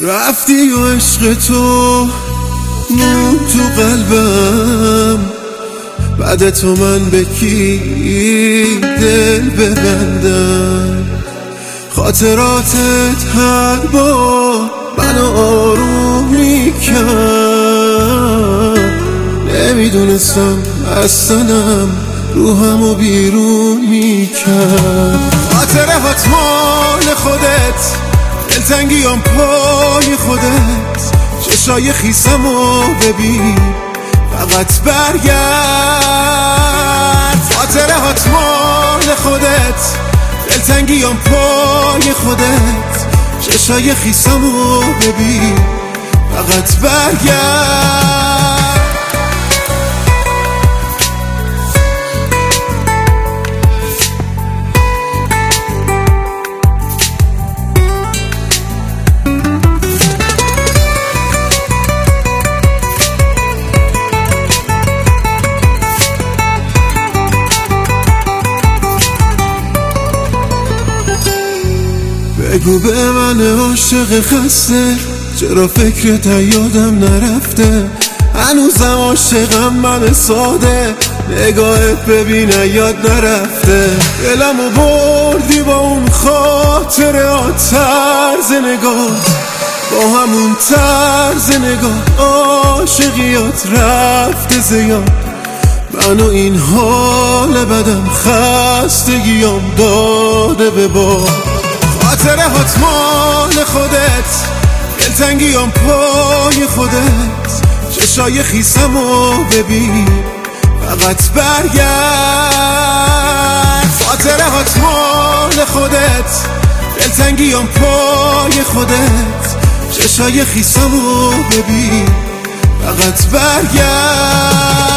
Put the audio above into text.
رفتی و عشق تو مون تو قلبم، بعد تو من به کی دل ببندم؟ خاطراتت هر بار منو آروم میکرد، نمیدونستم اصلاً روحمو بیرون میکرد. خاطره هات مال خودت، دلتنگیام پای خودت، چشای خیسمو ببین فقط برگرد. خاطره هات مال خودت، دلتنگیام پای خودت، چشای خیسمو ببین فقط برگرد. بگو به من عاشق خسته، چرا فکرت یادم نرفته؟ هنوزم عاشقم من ساده، نگاهت ببین یاد نرفته. دلمو بردی با اون خاطرات، طرز نگاه با همون طرز نگاه، عاشقیات رفته زیاد، منو این حال بدم خستگیام داده به باد. خاطره هات مال خودت، دلتنگیام پای خودت، چشای خیسمو ببین فقط برگرد. خاطره هات مال خودت، دلتنگیام پای خودت، چشای خیسمو ببین فقط برگرد.